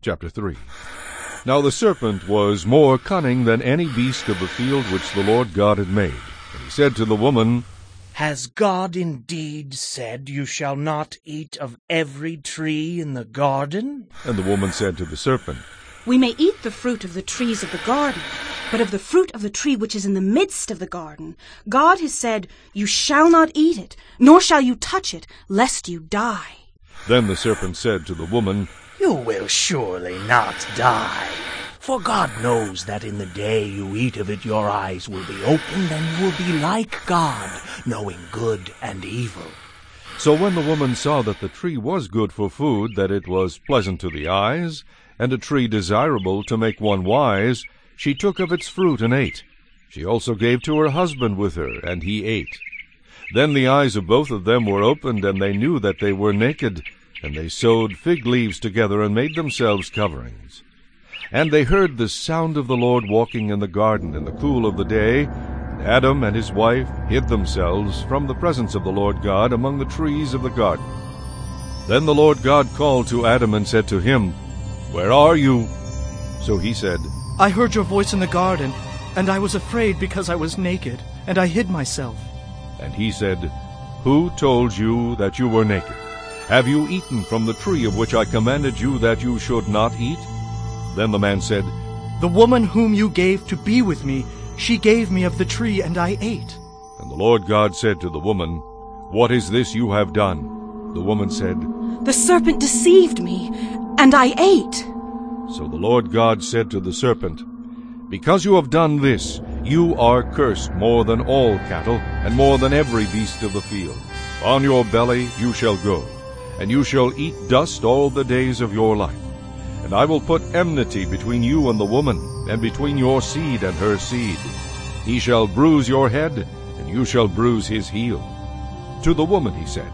Chapter 3. Now the serpent was more cunning than any beast of the field which the Lord God had made. And he said to the woman, Has God indeed said, You shall not eat of every tree in the garden? And the woman said to the serpent, We may eat the fruit of the trees of the garden, but of the fruit of the tree which is in the midst of the garden, God has said, You shall not eat it, nor shall you touch it, lest you die. Then the serpent said to the woman, You will surely not die. For God knows that in the day you eat of it your eyes will be opened, and you will be like God, knowing good and evil. So when the woman saw that the tree was good for food, that it was pleasant to the eyes, and a tree desirable to make one wise, she took of its fruit and ate. She also gave to her husband with her, and he ate. Then the eyes of both of them were opened, and they knew that they were naked, and they sewed fig leaves together and made themselves coverings. And they heard the sound of the Lord walking in the garden in the cool of the day, and Adam and his wife hid themselves from the presence of the Lord God among the trees of the garden. Then the Lord God called to Adam and said to him, Where are you? So he said, I heard your voice in the garden, and I was afraid because I was naked, and I hid myself. And he said, Who told you that you were naked? Have you eaten from the tree of which I commanded you that you should not eat? Then the man said, The woman whom you gave to be with me, she gave me of the tree, and I ate. And the Lord God said to the woman, What is this you have done? The woman said, The serpent deceived me, and I ate. So the Lord God said to the serpent, Because you have done this, you are cursed more than all cattle, and more than every beast of the field. On your belly you shall go, and you shall eat dust all the days of your life. And I will put enmity between you and the woman, and between your seed and her seed. He shall bruise your head, and you shall bruise his heel. To the woman he said,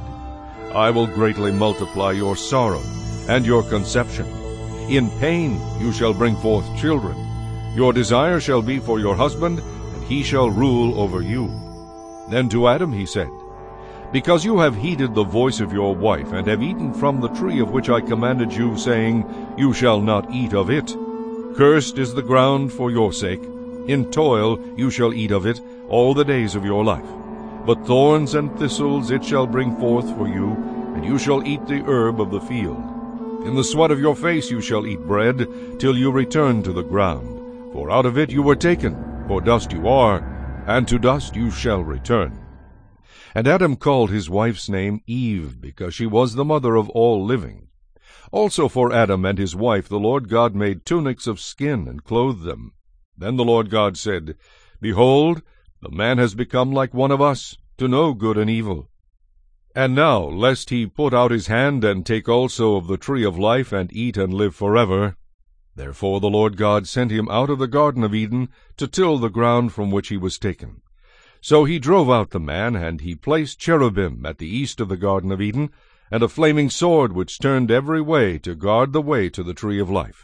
I will greatly multiply your sorrow and your conception. In pain you shall bring forth children. Your desire shall be for your husband, and he shall rule over you. Then to Adam he said, Because you have heeded the voice of your wife, and have eaten from the tree of which I commanded you, saying, You shall not eat of it. Cursed is the ground for your sake. In toil you shall eat of it all the days of your life. But thorns and thistles it shall bring forth for you, and you shall eat the herb of the field. In the sweat of your face you shall eat bread, till you return to the ground. For out of it you were taken, for dust you are, and to dust you shall return. And Adam called his wife's name Eve, because she was the mother of all living. Also for Adam and his wife the Lord God made tunics of skin, and clothed them. Then the Lord God said, Behold, the man has become like one of us, to know good and evil. And now, lest he put out his hand, and take also of the tree of life, and eat and live forever. Therefore the Lord God sent him out of the Garden of Eden, to till the ground from which he was taken. So he drove out the man, and he placed cherubim at the east of the Garden of Eden, and a flaming sword which turned every way to guard the way to the tree of life.